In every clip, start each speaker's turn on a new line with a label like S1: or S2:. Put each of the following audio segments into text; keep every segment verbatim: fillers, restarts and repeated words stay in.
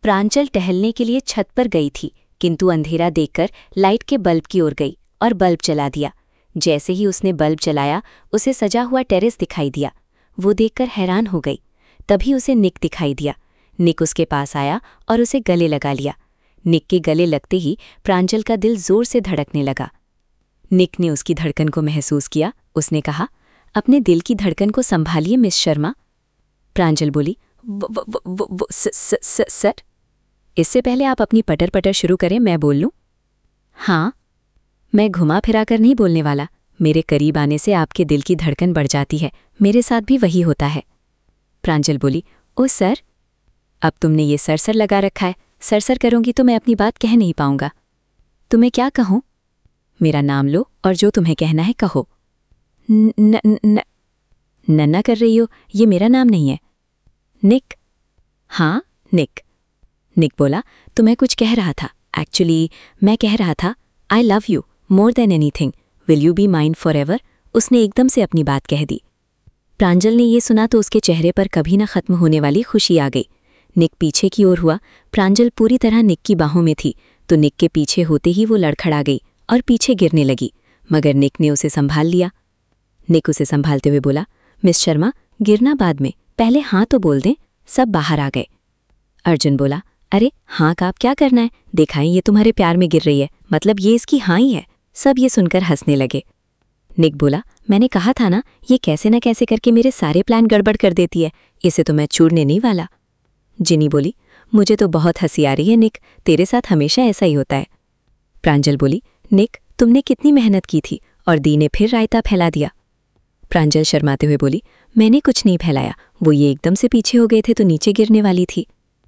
S1: प्रांजल टहलने के लिए छत पर गई थी, किंतु अंधेरा देखकर लाइट के बल्ब की ओर गई और बल्ब जला दिया। जैसे ही उसने बल्ब जलाया, उसे सजा हुआ टेरेस दिखाई दिया। वो देखकर हैरान हो गई। तभी उसे निक दिखाई दिया। निक उसके पास आया और उसे गले लगा लिया। निक के गले लगते ही प्रांजल का दिल जोर से धड़कने लगा। निक ने उसकी धड़कन को महसूस किया। उसने कहा, अपने दिल की धड़कन को संभालिए मिस शर्मा। प्रांजल बोली, वो, वो, वो, वो, वो, स, स, स, सर इससे पहले आप अपनी पटर पटर शुरू करें, मैं बोल लूँ? हाँ, मैं घुमा फिरा कर नहीं बोलने वाला। मेरे करीब आने से आपके दिल की धड़कन बढ़ जाती है। मेरे साथ भी वही होता है। प्रांजल बोली, ओ सर, अब तुमने ये सर सर लगा रखा है। सर सर करूंगी तो मैं अपनी बात कह नहीं पाऊंगा। तुम्हें क्या कहूँ? मेरा नाम लो और जो तुम्हें कहना है कहो। न, न, न, नन्ना कर रही हो, ये मेरा नाम नहीं है। निक। हाँ, निक। निक बोला, तो मैं कुछ कह रहा था। एक्चुअली मैं कह रहा था, I love you more than anything, will you be mine forever. उसने एकदम से अपनी बात कह दी। प्रांजल ने ये सुना तो उसके चेहरे पर कभी न खत्म होने वाली खुशी आ गई। निक पीछे की ओर हुआ। प्रांजल पूरी तरह निक की बाहों में थी, तो निक के पीछे होते ही वो लड़खड़ा गई और पीछे गिरने लगी, मगर निक ने उसे संभाल लिया। निक उसे संभालते हुए बोला, मिस शर्मा, गिरना बाद में, पहले हाँ तो बोल दें। सब बाहर आ गए। अर्जुन बोला, अरे हाँ का आप क्या करना है? देखा ये तुम्हारे प्यार में गिर रही है, मतलब ये इसकी हाँ ही है। सब ये सुनकर हंसने लगे। निक बोला, मैंने कहा था ना, ये कैसे न कैसे करके मेरे सारे प्लान गड़बड़ कर देती है। इसे तो मैं छोड़ने नहीं वाला। जिनी बोली, मुझे तो बहुत हंसी आ रही है निक, तेरे साथ हमेशा ऐसा ही होता है। प्रांजल बोली, निक, तुमने कितनी मेहनत की थी और दी ने फिर रायता फैला दिया। प्रांजल शर्माते हुए बोली, मैंने कुछ नहीं फैलाया, वो ये एकदम से पीछे हो गए थे तो नीचे गिरने वाली थी।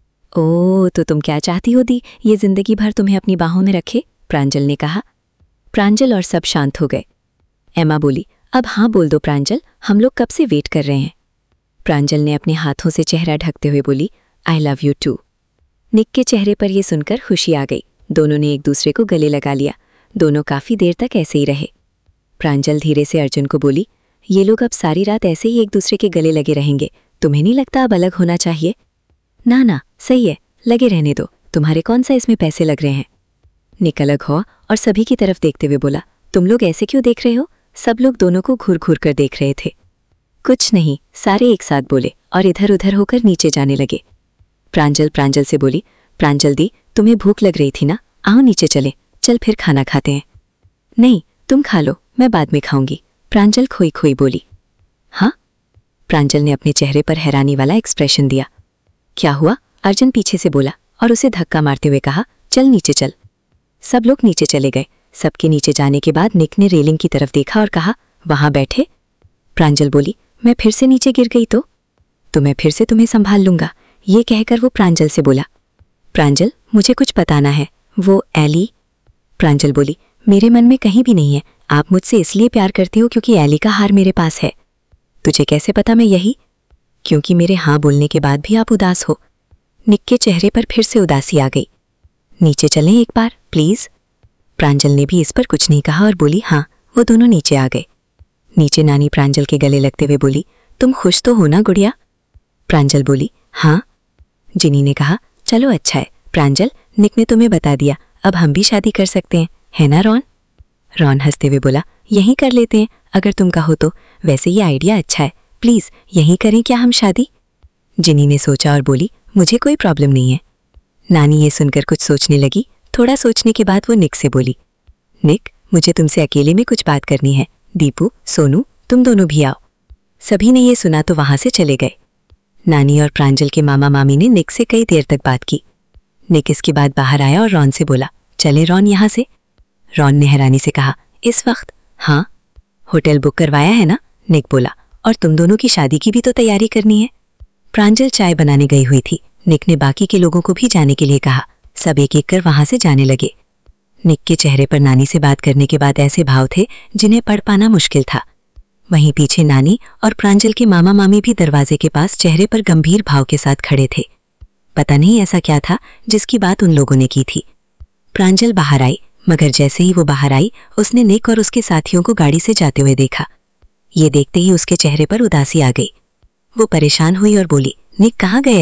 S1: ओह, तो तुम क्या चाहती हो दी, ये जिंदगी भर तुम्हें अपनी बाहों में रखे? प्रांजल ने कहा। प्रांजल और सब शांत हो गए। एमा बोली, अब हाँ बोल दो प्रांजल, हम लोग कब से वेट कर रहे हैं। प्रांजल ने अपने हाथों से चेहरा ढकते हुए बोली, I love you too. Nick के चेहरे पर यह सुनकर खुशी आ गई। दोनों ने एक दूसरे को गले लगा लिया। दोनों काफी देर तक ऐसे ही रहे। प्रांजल धीरे से अर्जुन को बोली, ये लोग अब सारी रात ऐसे ही एक दूसरे के गले लगे रहेंगे, तुम्हें नहीं लगता अब अलग होना चाहिए? ना ना, सही है, लगे रहने दो, तुम्हारे कौन सा इसमें पैसे लग रहे हैं। निक अलग हुआ और सभी की तरफ देखते हुए बोला, तुम लोग ऐसे क्यों देख रहे हो? सब लोग दोनों को घूर घूर कर देख रहे थे। कुछ नहीं, सारे एक साथ बोले और इधर उधर होकर नीचे जाने लगे। प्रांजल प्रांजल से बोली, प्रांजल दी, तुम्हें भूख लग रही थी ना, आओ नीचे चले, चल फिर खाना खाते हैं। नहीं, तुम खा लो, मैं बाद में खाऊंगी, प्रांजल खोई खोई बोली। हाँ? प्रांजल ने अपने चेहरे पर हैरानी वाला एक्सप्रेशन दिया। क्या हुआ? अर्जुन पीछे से बोला और उसे धक्का मारते हुए कहा, चल नीचे चल। सब लोग नीचे चले गए। सबके नीचे जाने के बाद निक ने रेलिंग की तरफ देखा और कहा, वहां बैठे। प्रांजल बोली, मैं फिर से नीचे गिर गई तो तो मैं फिर से तुम्हें संभाल लूंगा, ये कहकर वो प्रांजल से बोला। प्रांजल, मुझे कुछ बताना है। वो एली? प्रांजल बोली, मेरे मन में कहीं भी नहीं है, आप मुझसे इसलिए प्यार करते हो क्योंकि एली का हार मेरे पास है। तुझे कैसे पता मैं यही? क्योंकि मेरे हाँ बोलने के बाद भी आप उदास हो। निक के चेहरे पर फिर से उदासी आ गई। नीचे चलें एक बार प्लीज। प्रांजल ने भी इस पर कुछ नहीं कहा और बोली, हाँ। वो दोनों नीचे आ गए। नीचे नानी प्रांजल के गले लगते हुए बोली, तुम खुश तो हो ना गुड़िया? प्रांजल बोली, हाँ। जिनी ने कहा, चलो अच्छा है प्रांजल, निक ने तुम्हें बता दिया, अब हम भी शादी कर सकते हैं, है ना रॉन? रॉन हंसते हुए बोला, यहीं कर लेते हैं अगर तुम कहो तो, वैसे ये आइडिया अच्छा है, प्लीज यहीं करें क्या हम शादी? जिनी ने सोचा और बोली, मुझे कोई प्रॉब्लम नहीं है। नानी ये सुनकर कुछ सोचने लगी। थोड़ा सोचने के बाद वो निक से बोली, निक, मुझे तुमसे अकेले में कुछ बात करनी है। दीपू, सोनू, तुम दोनों भी आओ। सभी ने ये सुना तो वहां से चले गए। नानी और प्रांजल के मामा मामी ने निक से कई देर तक बात की। निक इसके बाद बाहर आया और रॉन से बोला, चले रॉन यहाँ से। रॉन ने हैरानी से कहा, इस वक्त? हाँ। होटल बुक करवाया है ना? निक बोला, और तुम दोनों की शादी की भी तो तैयारी करनी है। प्रांजल चाय बनाने गई हुई थी। निक ने बाकी के लोगों को भी जाने के लिए कहा। सब एक एक कर वहां से जाने लगे। निक के चेहरे पर नानी से बात करने के बाद ऐसे भाव थे जिन्हें पढ़ पाना मुश्किल था। वहीं पीछे नानी और प्रांजल के मामा मामी भी दरवाजे के पास चेहरे पर गंभीर भाव के साथ खड़े थे। पता नहीं ऐसा क्या था जिसकी बात उन लोगों ने की थी। प्रांजल बाहर आई, मगर जैसे ही वो बाहर आई उसने निक और उसके साथियों को गाड़ी से जाते हुए देखा। ये देखते ही उसके चेहरे पर उदासी आ गई। वो परेशान हुई और बोली, निक कहाँ गए ऐसे?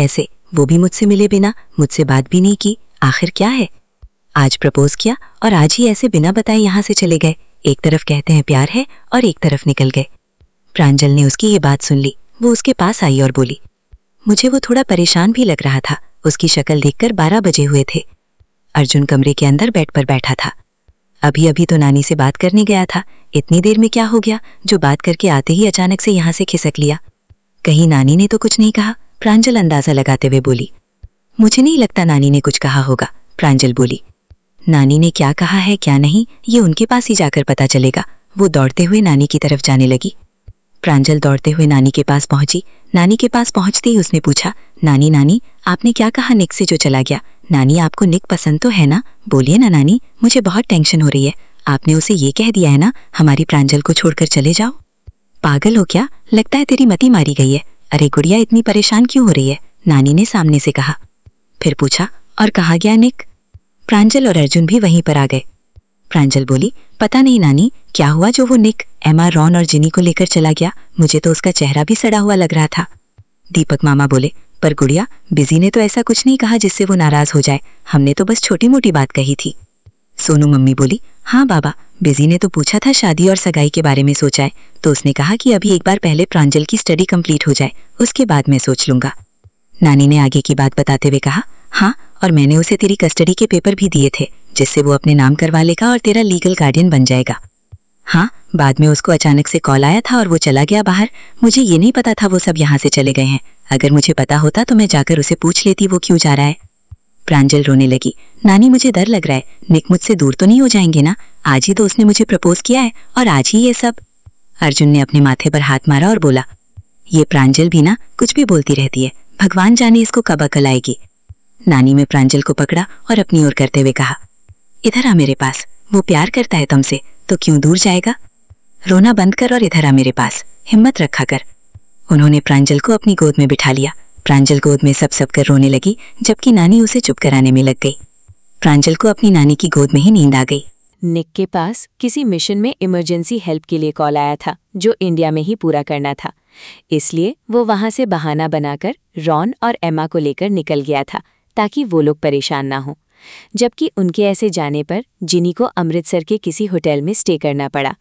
S2: वो भी मुझसे मिले बिना, मुझसे बात भी नहीं की। आखिर क्या है? आज प्रपोज किया और आज ही ऐसे बिना बताए यहाँ से चले गए। एक तरफ कहते हैं प्यार है और एक तरफ निकल गए। प्रांजल ने उसकी ये बात सुन ली। वो उसके पास आई और बोली, मुझे वो थोड़ा परेशान भी लग रहा था। उसकी शक्ल देखकर बारह बजे हुए थे। अर्जुन कमरे के अंदर बेड पर बैठा था। अभी अभी तो नानी से बात करने गया था। इतनी देर में क्या हो गया जो बात करके आते ही अचानक से यहाँ से खिसक लिया? कहीं नानी ने तो कुछ नहीं कहा? प्रांजल अंदाजा लगाते हुए बोली। मुझे नहीं लगता नानी ने कुछ कहा होगा, प्रांजल बोली। नानी ने क्या कहा है क्या नहीं, ये उनके पास ही जाकर पता चलेगा। वो दौड़ते हुए नानी की तरफ जाने लगी। प्रांजल दौड़ते हुए नानी के पास पहुंची। नानी के पास पहुंचते ही उसने पूछा, नानी नानी आपने क्या कहा निक से जो चला गया? नानी आपको निक पसंद तो है ना? बोलिए ना नानी, मुझे बहुत टेंशन हो रही है। आपने उसे ये कह दिया है ना हमारी प्रांजल को छोड़कर चले जाओ? पागल हो क्या? लगता है तेरी मति मारी गई है। अरे गुड़िया इतनी परेशान क्यों हो रही है? नानी ने सामने से कहा। फिर पूछा, और कहाँ गया निक? प्रांजल और अर्जुन भी वहीं पर आ गए। प्रांजल बोली, पता नहीं नानी क्या हुआ जो वो निक एमा रॉन और जिनी को लेकर चला गया। मुझे तो उसका चेहरा भी सड़ा हुआ लग रहा था। दीपक मामा बोले, पर गुड़िया बिजी ने तो ऐसा कुछ नहीं कहा जिससे वो नाराज हो जाए। हमने तो बस छोटी मोटी बात कही थी। सोनू मम्मी बोली, हाँ बाबा, बिजी ने तो पूछा था शादी और सगाई के बारे में सोचा है, तो उसने कहा कि अभी एक बार पहले प्रांजल की स्टडी कंप्लीट हो जाए, उसके बाद मैं सोच लूंगा। नानी ने आगे की बात बताते हुए कहा, हाँ और मैंने उसे तेरी कस्टडी के पेपर भी दिए थे जिससे वो अपने नाम करवा लेगा और तेरा लीगल गार्डियन बन जाएगा। हाँ, बाद में उसको अचानक से कॉल आया था और वो चला गया बाहर। मुझे ये नहीं पता था वो सब यहाँ से चले गए हैं। अगर मुझे पता होता तो मैं जाकर उसे पूछ लेती वो क्यों जा रहा है। प्रांजल रोने लगी, नानी मुझे डर लग रहा है, निक मुझसे दूर तो नहीं हो जाएंगे ना? आज ही तो उसने मुझे प्रपोज किया है और आज ही ये सब। अर्जुन ने अपने माथे पर हाथ मारा और बोला, ये प्रांजल भी ना कुछ भी बोलती रहती है, भगवान जाने इसको कब अकल आएगी। नानी ने प्रांजल को पकड़ा और अपनी ओर करते हुए कहा, इधर आ मेरे पास, वो प्यार करता है तुमसे तो क्यों दूर जाएगा? रोना बंद कर और इधर आ मेरे पास, हिम्मत रखा कर। उन्होंने प्रांजल को अपनी गोद में बिठा लिया। प्रांजल गोद में सब सब कर रोने लगी, जबकि नानी उसे चुप कराने में लग गई। प्रांजल को अपनी नानी की गोद में ही नींद आ गई।
S1: निक के पास किसी मिशन में इमरजेंसी हेल्प के लिए कॉल आया था जो इंडिया में ही पूरा करना था, इसलिए वो वहां से बहाना बनाकर रॉन और एमा को लेकर निकल गया था ताकि वो लोग परेशान ना हो। जबकि उनके ऐसे जाने पर जिनी को अमृतसर के किसी होटल में स्टे करना पड़ा।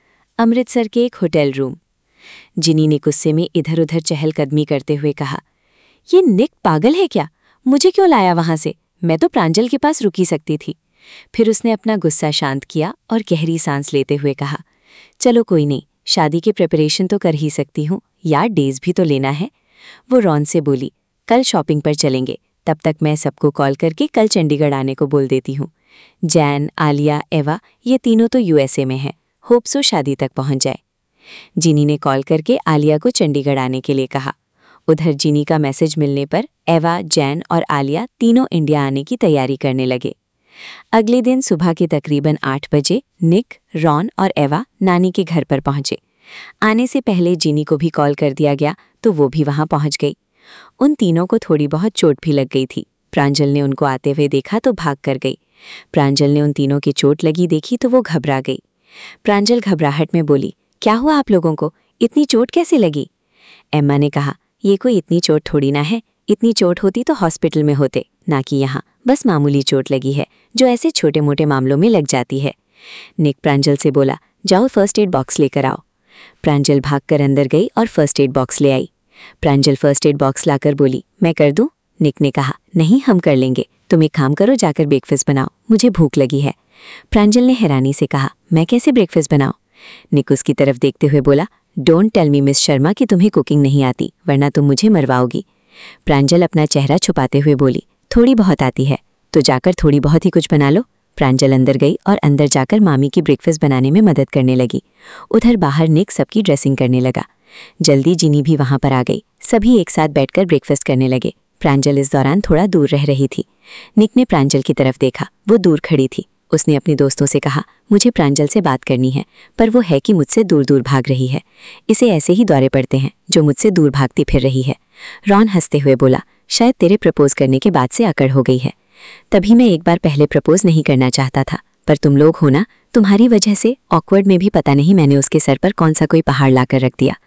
S1: अमृतसर के एक होटल रूम। जिनी ने गुस्से में इधर उधर चहलकदमी करते हुए कहा, ये निक पागल है क्या? मुझे क्यों लाया वहां से? मैं तो प्रांजल के पास रुक ही सकती थी। फिर उसने अपना गुस्सा शांत किया और गहरी सांस लेते हुए कहा, चलो कोई नहीं, शादी के प्रिपरेशन तो कर ही सकती हूँ यार, डेज भी तो लेना है। वो रॉन से बोली, कल शॉपिंग पर चलेंगे, तब तक मैं सबको कॉल करके कल चंडीगढ़ आने को बोल देती हूँ। जैन, आलिया, एवा ये तीनों तो यूएसए में हैं, होप सो शादी तक पहुँच जाए। जिनी ने कॉल करके आलिया को चंडीगढ़ आने के लिए कहा। उधर जिनी का मैसेज मिलने पर एवा, जैन और आलिया तीनों इंडिया आने की तैयारी करने लगे। अगले दिन सुबह के तकरीबन आठ बजे निक, रॉन और एवा नानी के घर पर पहुंचे। आने से पहले जिनी को भी कॉल कर दिया गया तो वो भी वहां पहुंच गई। उन तीनों को थोड़ी बहुत चोट भी लग गई थी। प्रांजल ने उनको आते हुए देखा तो भाग कर गई। प्रांजल ने उन तीनों की चोट लगी देखी तो वो घबरा गई। प्रांजल घबराहट में बोली, क्या हुआ आप लोगों को? इतनी चोट कैसे लगी? एम्मा ने कहा, ये कोई इतनी चोट थोड़ी ना है, इतनी चोट होती तो हॉस्पिटल में होते, ना कि यहाँ। बस मामूली चोट लगी है जो ऐसे छोटे मोटे मामलों में लग जाती है। निक प्रांजल से बोला, जाओ फर्स्ट एड बॉक्स लेकर आओ। प्रांजल भागकर अंदर गई और फर्स्ट एड बॉक्स ले आई। प्रांजल फर्स्ट एड बॉक्स लाकर बोली, मैं कर दूं? निक ने कहा, नहीं हम कर लेंगे, तुम एक काम करो, जाकर ब्रेकफास्ट बनाओ, मुझे भूख लगी है। प्रांजल ने हैरानी से कहा, मैं कैसे ब्रेकफास्ट बनाऊं? निक उसकी तरफ देखते हुए बोला, don't tell me miss Sharma कि तुम्हें कुकिंग नहीं आती, वरना तुम मुझे मरवाओगी। प्रांजल अपना चेहरा छुपाते हुए बोली, थोड़ी बहुत आती है, तो जाकर थोड़ी बहुत ही कुछ बना लो। प्रांजल अंदर गई और अंदर जाकर मामी की ब्रेकफास्ट बनाने में मदद करने लगी। उधर बाहर निक सबकी ड्रेसिंग करने लगा। जल्दी जिनी भी वहां पर आ गई। सभी एक साथ बैठकर ब्रेकफास्ट करने लगे। प्रांजल इस दौरान थोड़ा दूर रह रही थी। निक ने प्रांजल की तरफ देखा, वो दूर खड़ी थी। उसने अपने दोस्तों से कहा, मुझे प्रांजल से बात करनी है, पर वो है कि मुझसे दूर दूर भाग रही है। इसे ऐसे ही दौरे पड़ते हैं जो मुझसे दूर भागती फिर रही है। रॉन हंसते हुए बोला, शायद तेरे प्रपोज करने के बाद से अकड़ हो गई है। तभी मैं एक बार पहले प्रपोज नहीं करना चाहता था, पर तुम लोग हो ना, तुम्हारी वजह से ऑकवर्ड में भी पता नहीं मैंने उसके सर पर कौन सा कोई पहाड़ लाकर रख दिया।